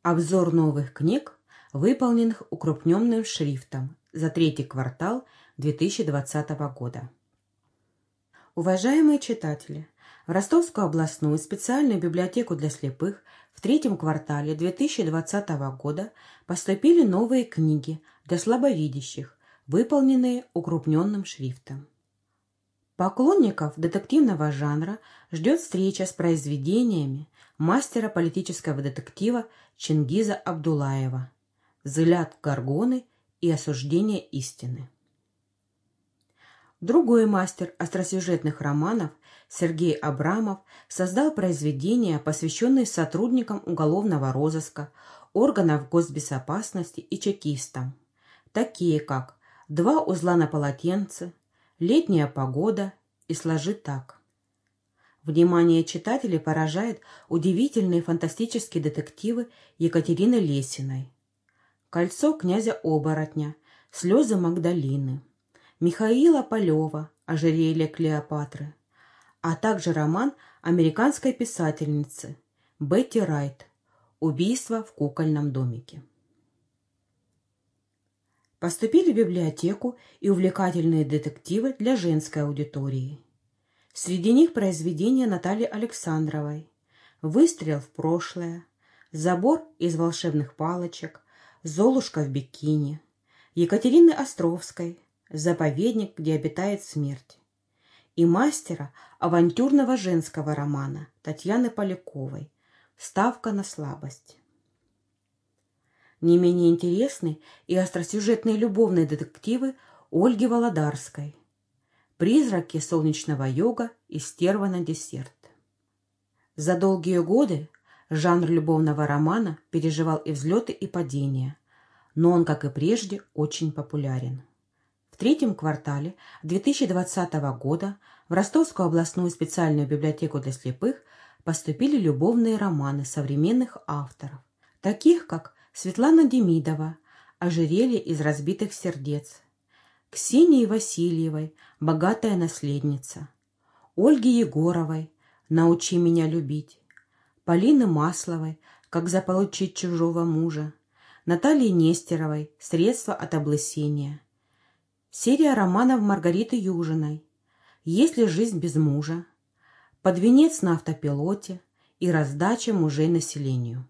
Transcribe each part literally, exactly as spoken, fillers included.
Обзор новых книг, выполненных укрупненным шрифтом за третий квартал две тысячи двадцатого года. Уважаемые читатели, в Ростовскую областную специальную библиотеку для слепых в третьем квартале две тысячи двадцатого года поступили новые книги для слабовидящих, выполненные укрупненным шрифтом. Поклонников детективного жанра ждет встреча с произведениями мастера политического детектива Чингиза Абдуллаева «Взгляд Горгоны и осуждение истины». Другой мастер остросюжетных романов Сергей Абрамов создал произведения, посвященные сотрудникам уголовного розыска, органов госбезопасности и чекистам, такие как «Два узла на полотенце», «Летняя погода» и «Сложи так». Внимание читателей поражает удивительные фантастические детективы Екатерины Лесиной: «Кольцо князя-оборотня», «Слезы Магдалины», Михаила Полева «Ожерелье Клеопатры», а также роман американской писательницы Бетти Райт «Убийство в кукольном домике». Поступили в библиотеку и увлекательные детективы для женской аудитории. Среди них произведения Натальи Александровой «Выстрел в прошлое», «Забор из волшебных палочек», «Золушка в бикини», Екатерины Островской «Заповедник, где обитает смерть» и мастера авантюрного женского романа Татьяны Поляковой «Ставка на слабость». Не менее интересны и остросюжетные любовные детективы Ольги Володарской «Призраки солнечного юга» и «Стерва на десерт». За долгие годы жанр любовного романа переживал и взлеты, и падения, но он, как и прежде, очень популярен. В третьем квартале две тысячи двадцатого года в Ростовскую областную специальную библиотеку для слепых поступили любовные романы современных авторов, таких как Светлана Демидова «Ожерелье из разбитых сердец», Ксении Васильевой «Богатая наследница», Ольги Егоровой «Научи меня любить», Полины Масловой «Как заполучить чужого мужа», Натальи Нестеровой «Средства от облысения», серия романов Маргариты Южиной «Есть ли жизнь без мужа», «Под венец на автопилоте» и «Раздача мужей населению».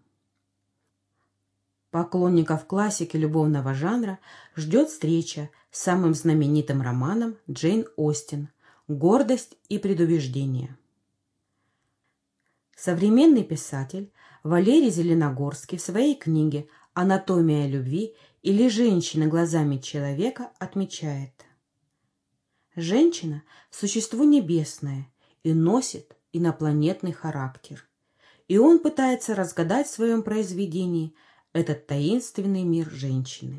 Поклонников классики любовного жанра ждет встреча с самым знаменитым романом Джейн Остин «Гордость и предубеждение». Современный писатель Валерий Зеленогорский в своей книге «Анатомия любви» или «Женщина глазами человека» отмечает: женщина – существо небесное и носит инопланетный характер, и он пытается разгадать в своем произведении этот таинственный мир женщины.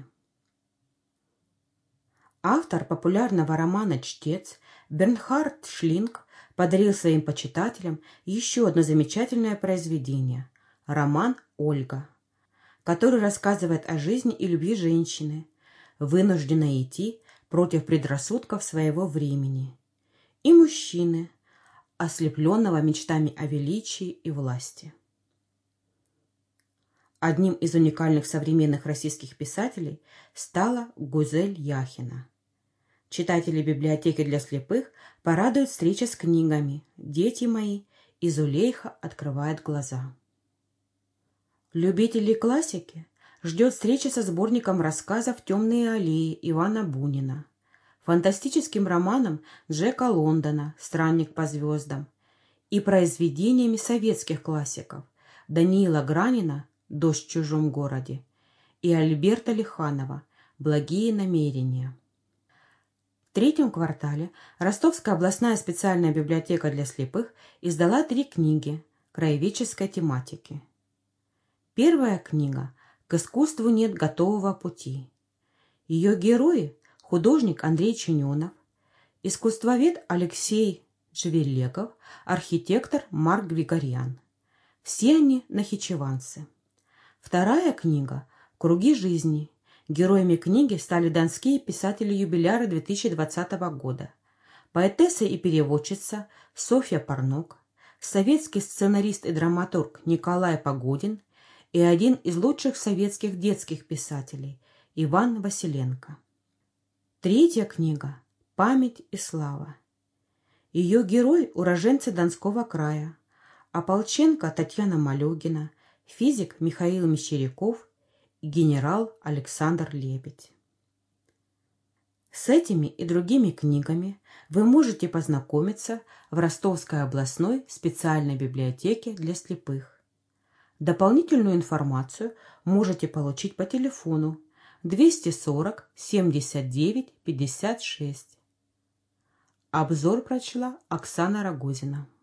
Автор популярного романа «Чтец» Бернхард Шлинг подарил своим почитателям еще одно замечательное произведение – роман «Ольга», который рассказывает о жизни и любви женщины, вынужденной идти против предрассудков своего времени, и мужчины, ослепленного мечтами о величии и власти. Одним из уникальных современных российских писателей стала Гузель Яхина. Читатели библиотеки для слепых порадуют встреча с книгами «Дети мои» и «Зулейха открывает глаза». Любителей классики ждет встреча со сборником рассказов «Темные аллеи» Ивана Бунина, фантастическим романом Джека Лондона «Странник по звездам» и произведениями советских классиков Даниила Гранина «Дождь в чужом городе» и Альберта Лиханова «Благие намерения». В третьем квартале Ростовская областная специальная библиотека для слепых издала три книги краеведческой тематики. Первая книга «К искусству нет готового пути». Ее герои – художник Андрей Чиненов, искусствовед Алексей Джевелегов, архитектор Марк Григорьян. Все они нахичеванцы. Вторая книга «Круги жизни». Героями книги стали донские писатели-юбиляры две тысячи двадцатого года, поэтесса и переводчица Софья Парнок, советский сценарист и драматург Николай Погодин и один из лучших советских детских писателей Иван Василенко. Третья книга «Память и слава». Ее герой – уроженцы Донского края, ополченка Татьяна Малюгина, физик Михаил Мещеряков и генерал Александр Лебедь. С этими и другими книгами вы можете познакомиться в Ростовской областной специальной библиотеке для слепых. Дополнительную информацию можете получить по телефону двести сорок семьдесят девять пятьдесят шесть. Обзор прочла Оксана Рогозина.